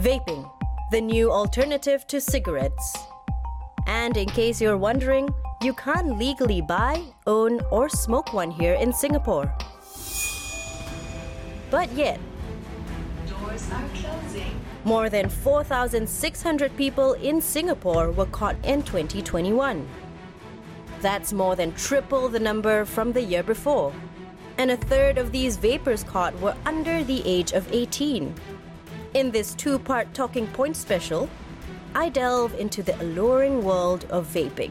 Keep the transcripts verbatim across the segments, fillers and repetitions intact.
Vaping, the new alternative to cigarettes. And in case you're wondering, you can't legally buy, own, or smoke one here in Singapore. But yet, doors are closing. More than four thousand six hundred people in Singapore were caught in twenty twenty-one. That's more than triple the number from the year before. And a third of these vapors caught were under the age of eighteen. In this two-part Talking Point special, I delve into the alluring world of vaping.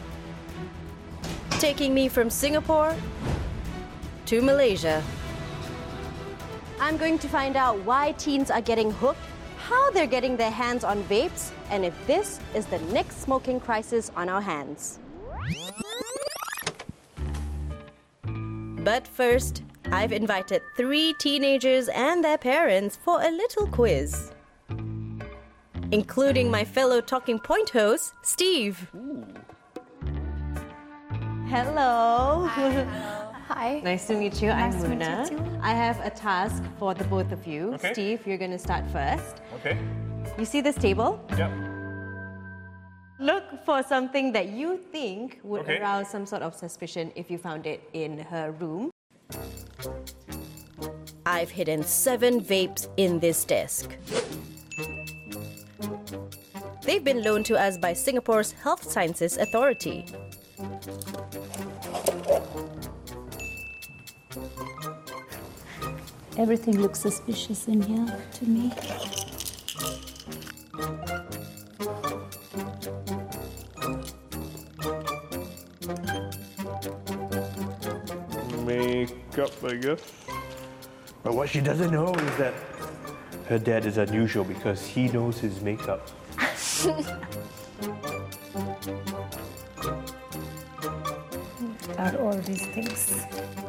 Taking me from Singapore to Malaysia. I'm going to find out why teens are getting hooked, how they're getting their hands on vapes, and if this is the next smoking crisis on our hands. But first, I've invited three teenagers and their parents for a little quiz. Including my fellow Talking Point host, Steve. Ooh. Hello. Hi. Hi. Nice to meet you. Nice I'm to meet Muna. you too. I have a task for the both of you. Okay. Steve, you're going to start first. Okay. You see this table? Yep. Look for something that you think would Okay. arouse some sort of suspicion if you found it in her room. I've hidden seven vapes in this desk. They've been loaned to us by Singapore's Health Sciences Authority. Everything looks suspicious in here to me. Makeup, I guess. But what she doesn't know is that her dad is unusual because he knows his makeup. Are all these things.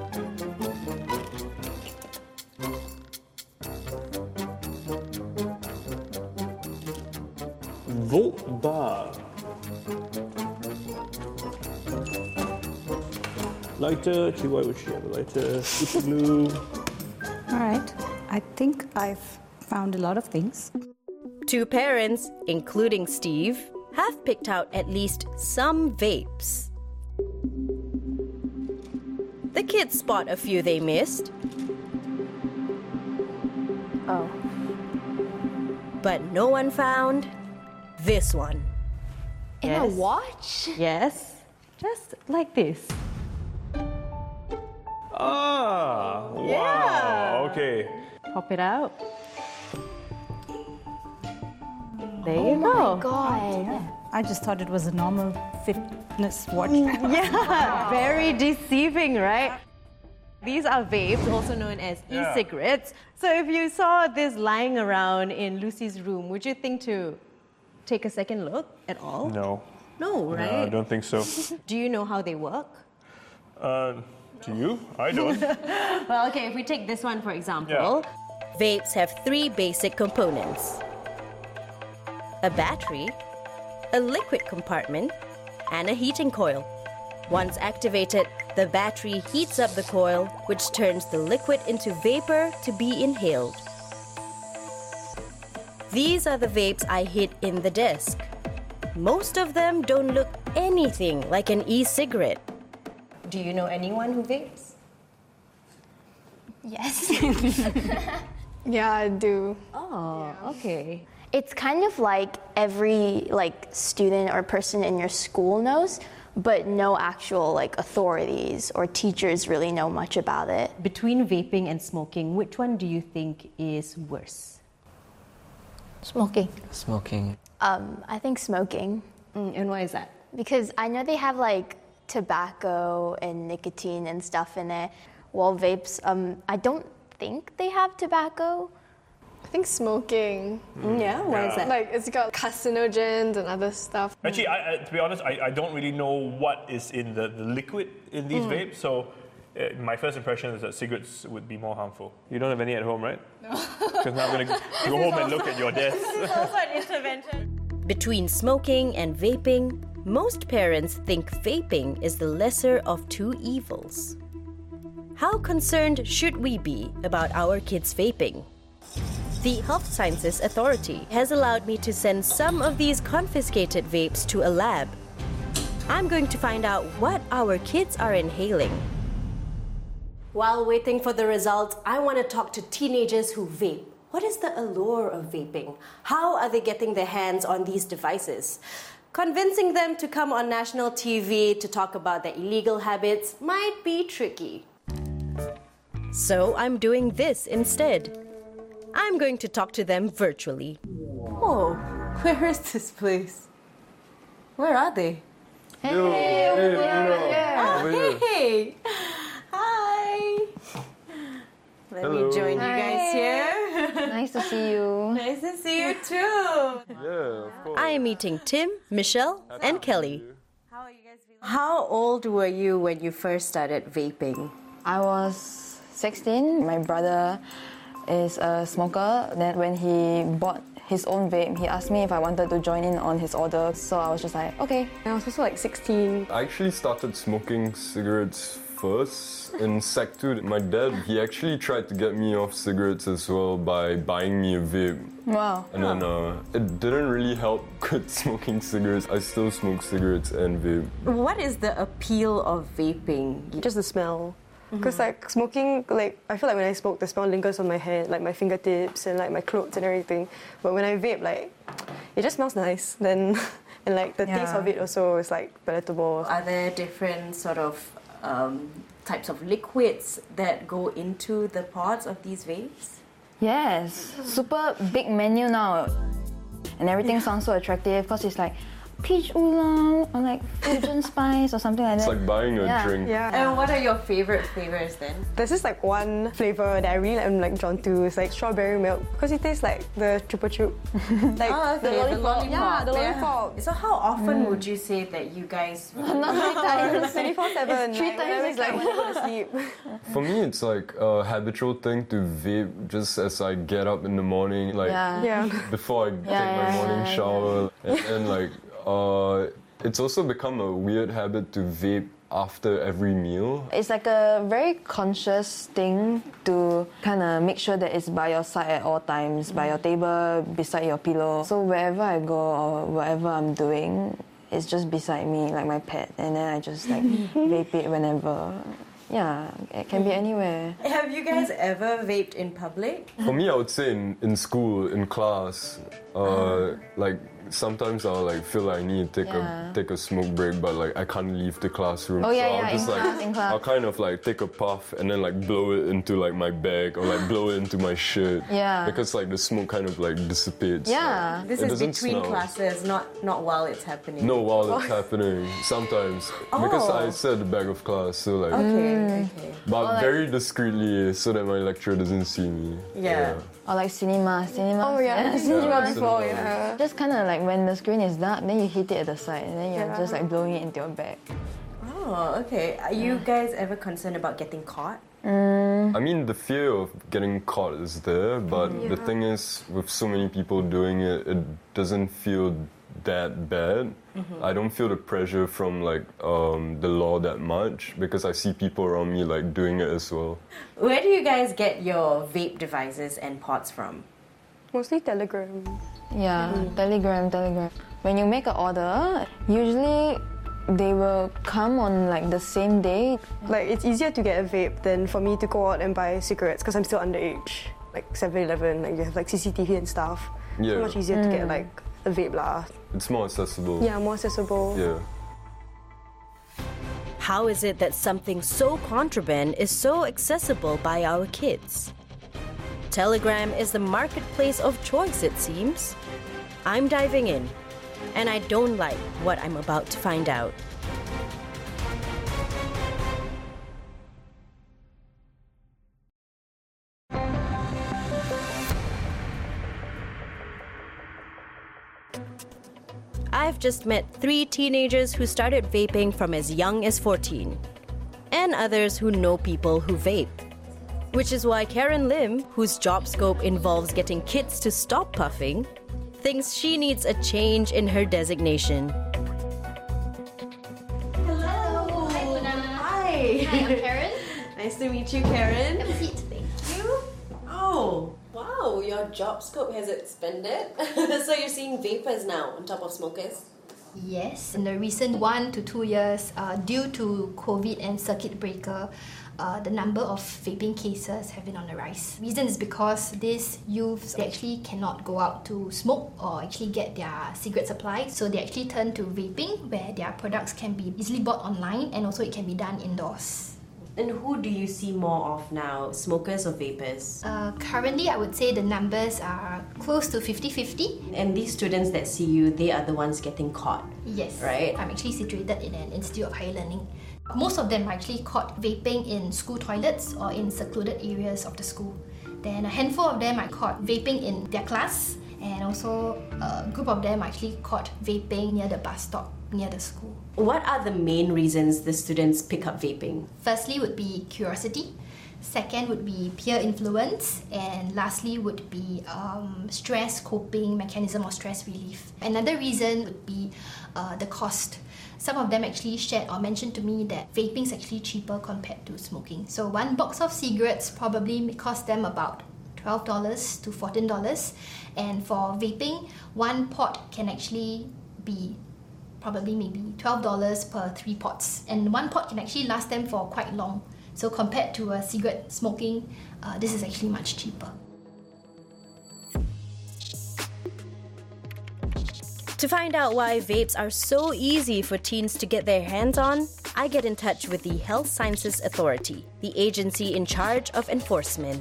Volt bar. Lighter, actually, why would she have a lighter? Super glue. All right. I think I've found a lot of things. Two parents, including Steve, have picked out at least some vapes. The kids spot a few they missed. Oh. But no one found this one. In Yes. a watch? Yes, just like this. Ah, wow. Yeah. Okay. Pop it out. There Oh you my go. god. I just thought it was a normal fitness watch. Yeah, very deceiving, right? These are vapes, also known as Yeah. e-cigarettes. So if you saw this lying around in Lucy's room, would you think to take a second look at all? No. No, No, right? I don't think so. Do you know how they work? Uh, do you? I don't. Well, okay, if we take this one for example, vapes have three basic components: a battery, a liquid compartment, and a heating coil. Once activated, the battery heats up the coil, which turns the liquid into vapor to be inhaled. These are the vapes I hid in the desk. Most of them don't look anything like an e-cigarette. Do you know anyone who vapes? Yes. Yeah, I do. Oh, okay. It's kind of like every like student or person in your school knows, but no actual like authorities or teachers really know much about it. Between vaping and smoking, which one do you think is worse? Smoking. Smoking. Um, I think smoking, Mm, and why is that? because I know they have like tobacco and nicotine and stuff in it. While vapes, um, I don't think they have tobacco. I think smoking. Mm, yeah, why is Yeah. that? Like, it's got carcinogens and other stuff. Actually, I, I, to be honest, I, I don't really know what is in the, the liquid in these vapes, so uh, my first impression is that cigarettes would be more harmful. You don't have any at home, right? No. Because now I'm going to go home and look at your desk. also an intervention. Between smoking and vaping, most parents think vaping is the lesser of two evils. How concerned should we be about our kids vaping? The Health Sciences Authority has allowed me to send some of these confiscated vapes to a lab. I'm going to find out what our kids are inhaling. While waiting for the results, I want to talk to teenagers who vape. What is the allure of vaping? How are they getting their hands on these devices? Convincing them to come on national T V to talk about their illegal habits might be tricky. So I'm doing this instead. I'm going to talk to them virtually. Oh, where is this place? Where are they? Hey, hey, hey, Oh, hey! Hi! Let Hello. me join you guys here. Nice to see you. Nice to see you too. Yeah, of course. I am meeting Tim, Michelle, and Kelly. How are you guys feeling? How old were you when you first started vaping? I was sixteen. My brother is a smoker. Then when he bought his own vape, he asked me if I wanted to join in on his order. So I was just like, okay. I was also like sixteen. I actually started smoking cigarettes first in sec two. My dad, he actually tried to get me off cigarettes as well by buying me a vape. Wow. And then uh, it didn't really help quit smoking cigarettes. I still smoke cigarettes and vape. What is the appeal of vaping? Just the smell. Because like smoking, like I feel like when I smoke, the smell lingers on my hand, like my fingertips and like my clothes and everything. But when I vape, like it just smells nice. Then and like the taste Yeah. of it also is like palatable. Are there different sort of um, types of liquids that go into the pods of these vapes? Yes. Super big menu now. And everything sounds so attractive because it's like peach oolong or like Fusion spice or something like It's that. like buying a Yeah. drink. Yeah. And what are your favorite flavors then? There's just like one flavor that I really am like drawn to. It's like strawberry milk because it tastes like the Chupa Chup. Like Oh, okay, the lollipop. Yeah, the lollipop. So how often would you say that you guys... twenty-four seven. It's three like, times whenever as it's like like- when I go to sleep. For me, it's like a habitual thing to vape just as I get up in the morning, like Yeah. Yeah. before I Yeah, take my yeah, morning yeah, shower. And, and like, uh, it's also become a weird habit to vape after every meal. It's like a very conscious thing to kind of make sure that it's by your side at all times, by your table, beside your pillow. So wherever I go or whatever I'm doing, it's just beside me, like my pet, and then I just like vape it whenever. Yeah, it can be anywhere. Have you guys ever vaped in public? For me, I would say in, in school, in class, uh, like sometimes I'll like feel like I need to take Yeah. a take a smoke break, but like I can't leave the classroom. Oh, yeah, so I'll yeah, just in like class, in class. I'll kind of like take a puff and then like blow it into like my bag or like blow it into my shirt. Yeah. Because like the smoke kind of like dissipates. Yeah. like, This it is doesn't between smell. classes, not not while it's happening. No, while it's happening, sometimes because I sit at the back of class, so like, Okay, okay. but like- very discreetly so that my lecturer doesn't see me. Yeah. Or like cinema, cinema. Oh yeah, cinema Yeah, before, cinema. yeah. Just kind of like when the screen is dark, then you hit it at the side, and then you're Yeah. just like blowing it into your bag. Oh, okay. Are you guys ever concerned about getting caught? I mean, the fear of getting caught is there, but the thing is, with so many people doing it, it doesn't feel that bad. I don't feel the pressure from like um, the law that much because I see people around me like doing it as well. Where do you guys get your vape devices and pods from? Mostly Telegram. Yeah, Telegram, Telegram. When you make an order, usually they will come on like the same day. Like it's easier to get a vape than for me to go out and buy cigarettes because I'm still underage. Like seven eleven, like you have like C C T V and stuff. Yeah. So much easier to get like a vape lah. It's more accessible. Yeah, more accessible. Yeah. How is it that something so contraband is so accessible by our kids? Telegram is the marketplace of choice, it seems. I'm diving in, and I don't like what I'm about to find out. I've just met three teenagers who started vaping from as young as fourteen, and others who know people who vape. Which is why Karen Lim, whose job scope involves getting kids to stop puffing, thinks she needs a change in her designation. Hello! Hi! Hi, I'm Karen. Nice to meet you, Karen. Have a seat. Thank you. Oh, wow. wow, your job scope has expanded. So you're seeing vapors now on top of smokers? Yes. In the recent one to two years, uh, due to COVID and circuit breaker, uh, the number of vaping cases have been on the rise. Reason is because these youths, they actually cannot go out to smoke or actually get their cigarette supply, so they actually turn to vaping, where their products can be easily bought online and also it can be done indoors. And who do you see more of now, smokers or vapors? Uh, currently, I would say the numbers are close to fifty-fifty. And these students that see you, they are the ones getting caught. Yes. Right? I'm actually situated in an Institute of Higher Learning. Most of them are actually caught vaping in school toilets or in secluded areas of the school. Then a handful of them are caught vaping in their class, and also a group of them are actually caught vaping near the bus stop near the school. What are the main reasons the students pick up vaping? Firstly would be curiosity. Second would be peer influence. And lastly would be um, stress coping mechanism or stress relief. Another reason would be uh, the cost. Some of them actually shared or mentioned to me that vaping is actually cheaper compared to smoking. So one box of cigarettes probably may cost them about twelve dollars to fourteen dollars. And for vaping, one pot can actually be probably maybe twelve dollars per three pots. And one pot can actually last them for quite long. So compared to a cigarette smoking, uh, this is actually much cheaper. To find out why vapes are so easy for teens to get their hands on, I get in touch with the Health Sciences Authority, the agency in charge of enforcement.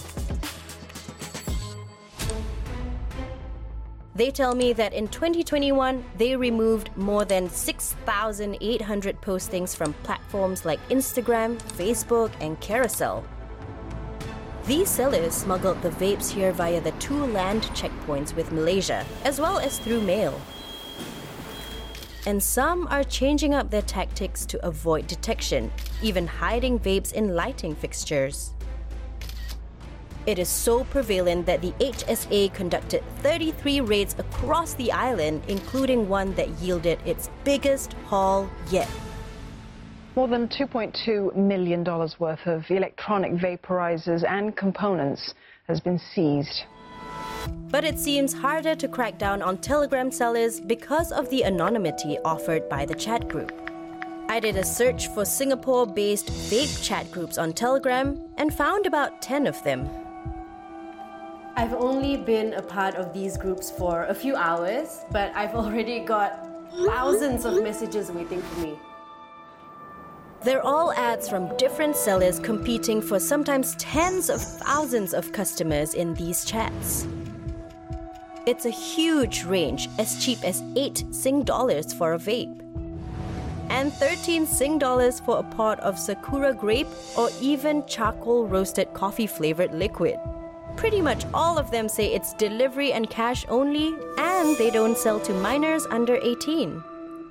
They tell me that in twenty twenty-one, they removed more than six thousand eight hundred postings from platforms like Instagram, Facebook, and Carousel. These sellers smuggled the vapes here via the two land checkpoints with Malaysia, as well as through mail. And some are changing up their tactics to avoid detection, even hiding vapes in lighting fixtures. It is so prevalent that the H S A conducted thirty-three raids across the island, including one that yielded its biggest haul yet. More than two point two million dollars worth of electronic vaporizers and components has been seized. But it seems harder to crack down on Telegram sellers because of the anonymity offered by the chat group. I did a search for Singapore-based vape chat groups on Telegram and found about ten of them. I've only been a part of these groups for a few hours, but I've already got thousands of messages waiting for me. They're all ads from different sellers competing for sometimes tens of thousands of customers in these chats. It's a huge range, as cheap as eight Sing dollars for a vape, and thirteen Sing dollars for a pot of Sakura grape or even charcoal roasted coffee flavored liquid. Pretty much all of them say it's delivery and cash only, and they don't sell to minors under eighteen.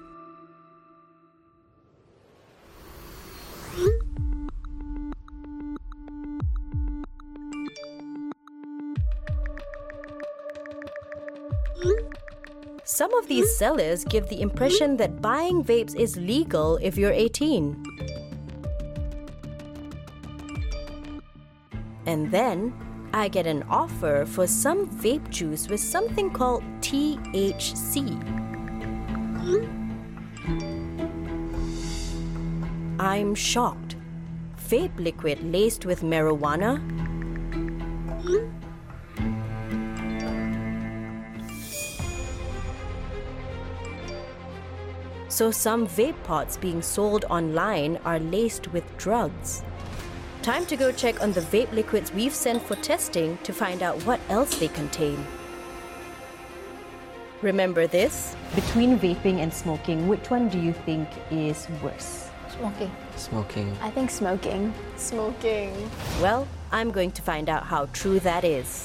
Some of these sellers give the impression that buying vapes is legal if you're eighteen. And then I get an offer for some vape juice with something called T H C. I'm shocked. Vape liquid laced with marijuana? So some vape pods being sold online are laced with drugs. Time to go check on the vape liquids we've sent for testing to find out what else they contain. Remember this? Between vaping and smoking, which one do you think is worse? Smoking. Smoking. I think smoking. Smoking. Well, I'm going to find out how true that is.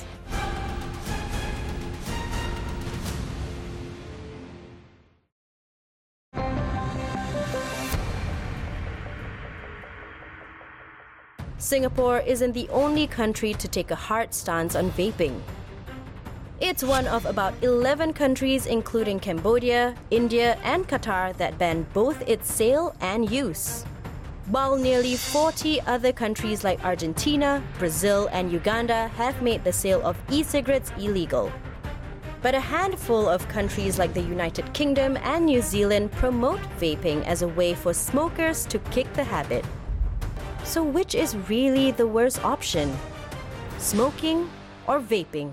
Singapore isn't the only country to take a hard stance on vaping. It's one of about eleven countries, including Cambodia, India, and Qatar, that ban both its sale and use. while nearly forty other countries like Argentina, Brazil, and Uganda have made the sale of e-cigarettes illegal. But a handful of countries like the United Kingdom and New Zealand promote vaping as a way for smokers to kick the habit. So which is really the worst option? Smoking or vaping?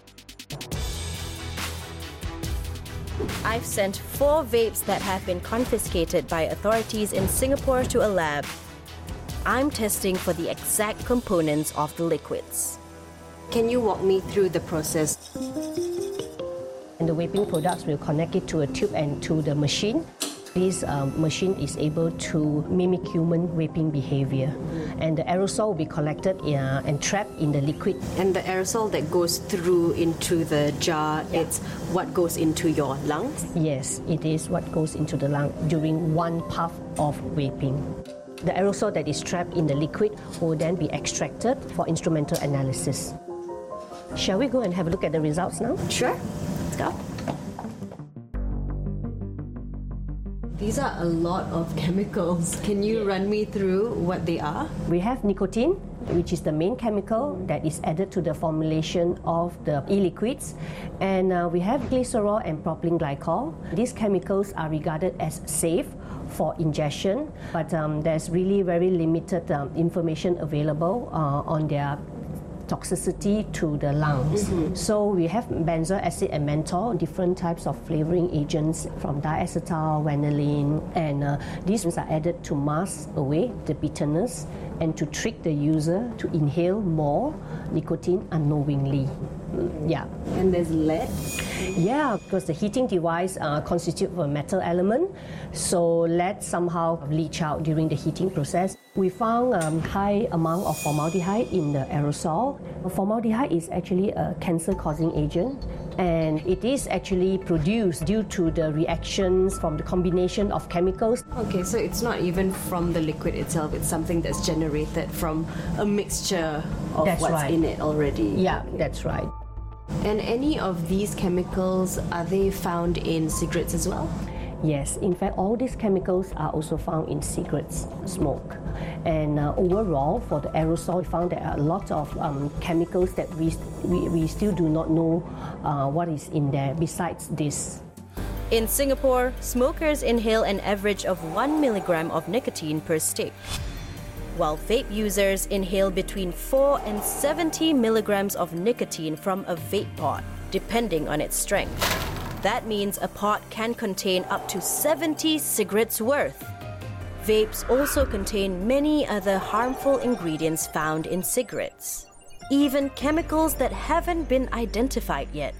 I've sent four vapes that have been confiscated by authorities in Singapore to a lab. I'm testing for the exact components of the liquids. Can you walk me through the process? And the vaping products will connect it to a tube and to the machine. This um, machine is able to mimic human vaping behavior. And the aerosol will be collected uh, and trapped in the liquid. And the aerosol that goes through into the jar, yeah. It's what goes into your lungs? Yes, it is what goes into the lung during one puff of vaping. The aerosol that is trapped in the liquid will then be extracted for instrumental analysis. Shall we go and have a look at the results now? Sure. Let's go. These are a lot of chemicals. Can you run me through what they are? We have nicotine, which is the main chemical that is added to the formulation of the e-liquids. And uh, we have glycerol and propylene glycol. These chemicals are regarded as safe for ingestion, but um, there's really very limited um, information available uh, on their toxicity to the lungs. Mm-hmm. So we have benzoic acid and menthol, different types of flavoring agents from diacetyl, vanillin, and uh, these are added to mask away the bitterness and to trick the user to inhale more nicotine unknowingly. Yeah. And there's lead? Yeah, because the heating device uh, constitutes of a metal element, so lead somehow leach out during the heating process. We found a um, high amount of formaldehyde in the aerosol. Formaldehyde is actually a cancer-causing agent, and it is actually produced due to the reactions from the combination of chemicals. Okay, so it's not even from the liquid itself, it's something that's generated from a mixture of that's what's right. in it already. Yeah, that's right. And any of these chemicals, are they found in cigarettes as well? Yes, in fact, all these chemicals are also found in cigarettes smoke. And uh, overall, for the aerosol, we found there are a lot of um, chemicals that we, we, we still do not know uh, what is in there besides this. In Singapore, smokers inhale an average of one milligram of nicotine per stick, while vape users inhale between four and seventy milligrams of nicotine from a vape pod, depending on its strength. That means a pod can contain up to seventy cigarettes worth. Vapes also contain many other harmful ingredients found in cigarettes, even chemicals that haven't been identified yet.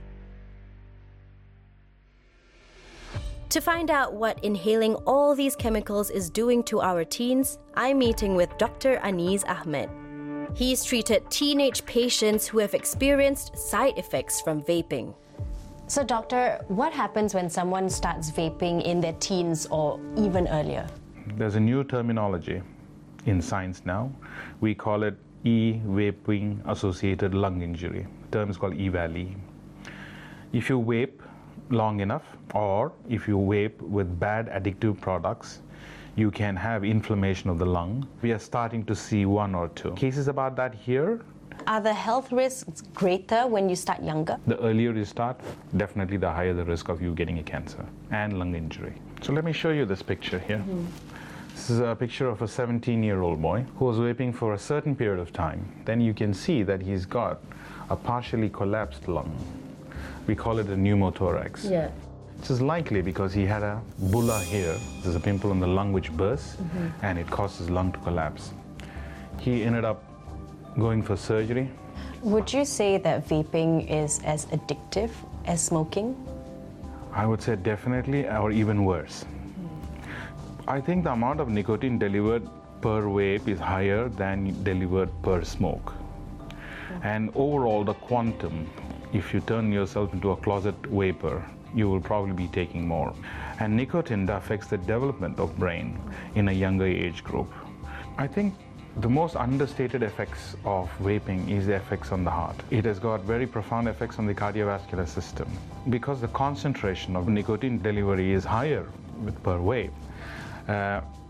To find out what inhaling all these chemicals is doing to our teens, I'm meeting with Doctor Aneez Ahmed. He's treated teenage patients who have experienced side effects from vaping. So, doctor, what happens when someone starts vaping in their teens or even earlier? There's a new terminology in science now. We call it e-vaping associated lung injury. The term is called E V A L I. If you vape long enough, or if you vape with bad addictive products, you can have inflammation of the lung. We are starting to see one or two cases about that here. Are the health risks greater when you start younger? The earlier you start, definitely the higher the risk of you getting a cancer and lung injury. So let me show you this picture here. Mm-hmm. This is a picture of a seventeen-year-old boy who was vaping for a certain period of time. Then you can see that he's got a partially collapsed lung. We call it a pneumothorax. Yeah. This is likely because he had a bulla here. There's a pimple in the lung which bursts, mm-hmm. and it caused his lung to collapse. He ended up going for surgery. Would you say that vaping is as addictive as smoking? I would say definitely, or even worse. I think the amount of nicotine delivered per vape is higher than delivered per smoke. And overall, the quantum, if you turn yourself into a closet vapor, you will probably be taking more. And nicotine affects the development of brain in a younger age group. I think the most understated effects of vaping is the effects on the heart. It has got very profound effects on the cardiovascular system. Because the concentration of nicotine delivery is higher with per vape, uh,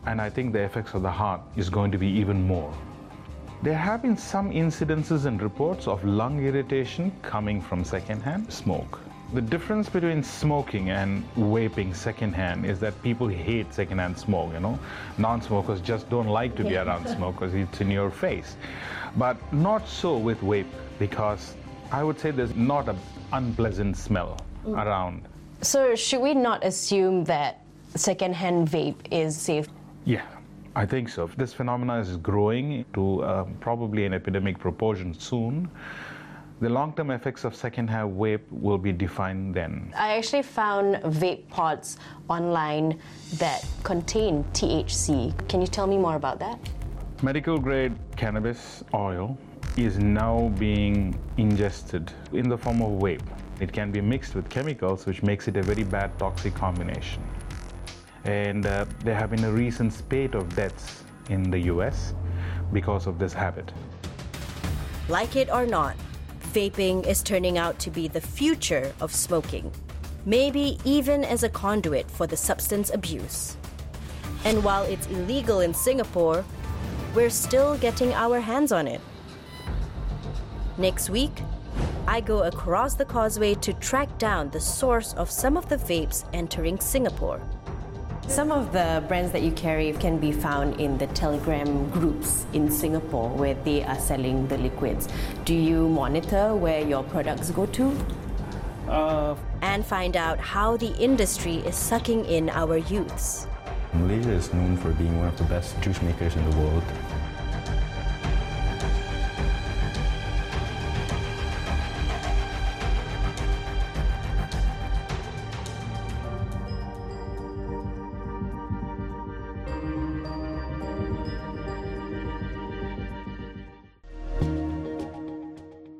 and I think the effects of the heart is going to be even more. There have been some incidences and reports of lung irritation coming from secondhand smoke. The difference between smoking and vaping secondhand is that people hate secondhand smoke, you know. Non-smokers just don't like to be around smoke because it's in your face. But not so with vape, because I would say there's not an unpleasant smell mm. around. So should we not assume that secondhand vape is safe? Yeah. I think so. This phenomenon is growing to uh, probably an epidemic proportion soon. The long-term effects of secondhand vape will be defined then. I actually found vape pods online that contain T H C. Can you tell me more about that? Medical-grade cannabis oil is now being ingested in the form of vape. It can be mixed with chemicals, which makes it a very bad toxic combination. And uh, there have been a recent spate of deaths in the U S because of this habit. Like it or not, vaping is turning out to be the future of smoking, maybe even as a conduit for the substance abuse. And while it's illegal in Singapore, we're still getting our hands on it. Next week, I go across the causeway to track down the source of some of the vapes entering Singapore. Some of the brands that you carry can be found in the Telegram groups in Singapore where they are selling the liquids. Do you monitor where your products go to? Uh, and find out how the industry is sucking in our youths. Malaysia is known for being one of the best juice makers in the world.